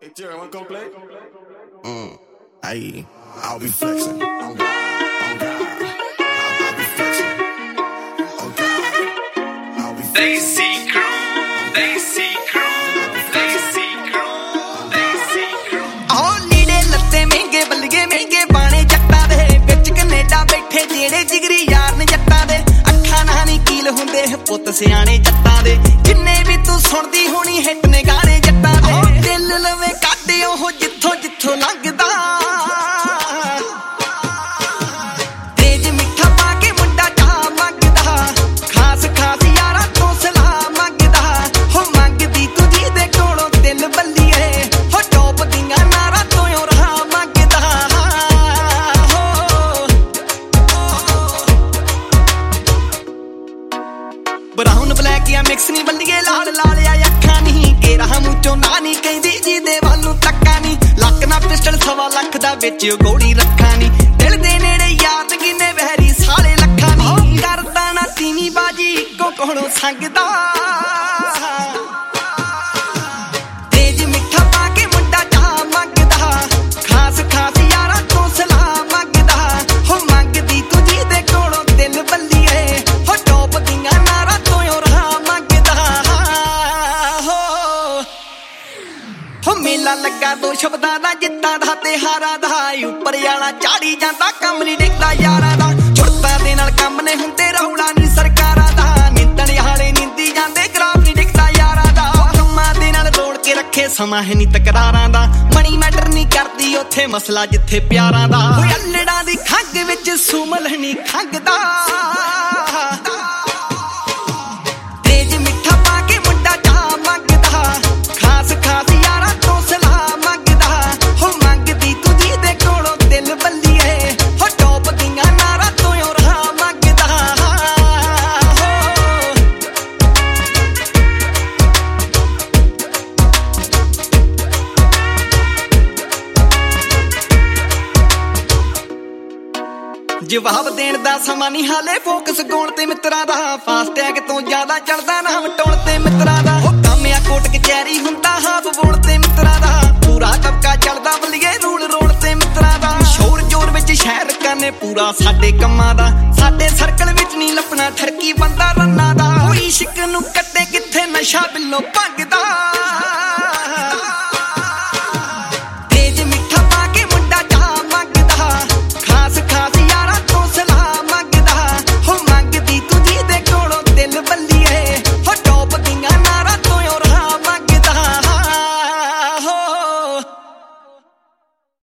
Hey, Jerry, wanna come play? I'll be flexing. Oh God, oh God. I'll be flexing. Oh God, I'll be flexing. Desi crew, Desi crew, Desi crew, Desi crew. Oh, नीले लत्ते महंगे बल्लिए महंगे बाणे जट्टा दे विच Canada बैठे जेड़े जिगरी यार ने जट्टा दे अखां नाल नी कील हुंदे पुੱਤ सियाणे जट्टा दे जिन्ने भी तू सुणदी होनी हिट ने गाने जट्टा दे दिल लवे काटे ओह जिੱਥੋਂ जिੱਥੋਂ लंघदा तेज मिठा पा के मुंडा चा मंगदा खास खास यारा तो सलाह मंगदा हो मंगदी तू जी दे कोलों दिल बल्लिए हो टॉप दियां नारा तो रहा मंगदा ब्राउन ब्लैक या मिक्स नहीं बल्लिए लाल लाल या अखां नहीं केरा मूंह चों ना नहीं कहंदी जी दे वाल नूं तक्का नहीं लक ना पिस्टल 1.25 ਲੱਖ ਦਾ ਵਿੱਚ ਗੋਲੀ ਰੱਖਾਂ ਨੀ ਦਿਲ ਦੇ ਨੇੜੇ ਯਾਦ ਕਿਨੇ ਵਹਿਰੀ ਸਾਲੇ ਲੱਖਾਂ ਨੀ ਕਰਦਾ ਨਾ ਤੀਵੀਂ ਬਾਜੀ ਇੱਕੋ ਕੋਲੋਂ ਸੰਗਦਾ ਤੇਜ ਮਿੱਠਾ ਪਾ ਕੇ ਮੁੰਡਾ ਚਾਹ ਮੰਗਦਾ ਖਾਸ ਖਾਸ ਯਾਰਾਂ ਤੋਂ ਸਲਾਹ ਮੰਗਦਾ ਹੋ ਮੰਗਦੀ ਤੂੰ ਜੀ ਦੇ ਕੋਲੋਂ ਦਿਲ ਬੱਲੀਏ ਹੋ ਟੌਪ ਦੀਆਂ ਨਾਰਾਂ ਤੋਂ ਰਹਾ ਮੰਗਦਾ ਹੋ ਮੇਲਾ ਲੱਗਾ ਦੋ ਸ਼ਬਦਾਂ ਦਾ ਜਿੱਤਾਂ ਦਾ ਤੇ ਹਾਰਾਂ ਦਾ ਉੱਪਰ ਵਾਲਾ ਚਾੜੀ ਜਾਂਦਾ ਕੰਮ ਨਹੀਂ ਡਿੱਗਦਾ ਯਾਰਾਂ ਦਾ ਛੁੱਟਾਂ ਦੇ ਨਾਲ ਕੰਮ ਨੇ ਹੁੰਦੇ ਰੌਲਾ ਨਹੀਂ ਸਰਕਾਰਾਂ ਦਾ ਨਿੰਦਣ ਵਾਲੇ ਨਿੰਦੀ ਜਾਂਦੇ ਗ੍ਰਾਫ ਨਹੀਂ ਡਿੱਗਦਾ ਯਾਰਾਂ ਦਾ ਕੰਮਾਂ ਦੇ ਨਾਲ ਰੋੜ ਕੇ ਰੱਖੇ ਸਮਾਂ ਹੈ ਨਹੀਂ ਤਕਰਾਰਾਂ ਦਾ ਮਣੀ ਮੈਟਰ ਨਹੀਂ ਕਰਦੀ ਉੱਥੇ ਮਸਲਾ ਜਿੱਥੇ ਪਿਆਰਾਂ ਦਾ ਓਏ ਅੱਲੜਾਂ ਦੀ ਖੰਗ ਵਿੱਚ ਸੁਮਲ ਨਹੀਂ ਖੰਗਦਾ ਤੇਜ ਮਿੱਠਾ ਪਾ ਕੇ ਮੁੰਡਾ ਚਾਹ ਮੰਗਦਾ ਖਾਸ ਖਾਸ ਯਾਰਾਂ ਤੋਂ ਸਲਾਹ ਮੰਗਦਾ ਹੋ ਮੰਗਦੀ ਤੂੰ ਜੀ ਦੇ ਕੋਲੋਂ ਦਿਲ ਬੱਲੀਏ ਹੋ ਟੌਪ ਦੀਆਂ ਨਾਰਾਂ ਤੋਂ ਰਹਾ ਮੰਗਦਾ ਜਵਾਬ ਦੇਣ ਦਾ ਸਮਾਂ ਨਹੀਂ ਹਾਲੇ ਫੋਕਸ ਗੋਲ ਤੇ ਮਿੱਤਰਾਂ ਦਾ ਫਾਸਟ ਟੈਗ ਤੋਂ ਜ਼ਿਆਦਾ ਚੜਦਾ ਨਾਮ ਟੋਲ ਤੇ ਮਿੱਤਰਾਂ ਦਾ ਉਹ ਕਾਮਿਆ ਕੋਟ ਕਚਹਿਰੀ ਹੁੰਦਾ ਹਾਫ ਬੋਲ ਤੇ ਮਿੱਤਰਾਂ ਦਾ ਪੂਰਾ ਤਬਕਾ ਚੱਲਦਾ ਬੱਲੀਏ ਰੂਲ ਰੋਡ ਤੇ ਮਿੱਤਰਾਂ ਦਾ ਸ਼ੋਰ ਜੋਰ ਵਿੱਚ ਸ਼ਹਿਰ ਕਰਨੇ ਪੂਰਾ ਸਾਡੇ ਕੰਮਾਂ ਦਾ ਸਾਡੇ ਸਰਕਲ ਵਿੱਚ ਨਹੀਂ ਲੱਪਣਾ ਠਰਕੀ ਬੰਦਾ ਰੰਨਾ ਦਾ ਕੋਈ ਇਸ਼ਕ ਨੂੰ ਕੱਟੇ ਕਿੱਥੇ ਨਸ਼ਾ ਬਿੱਲੋ ਭੰਗਦਾ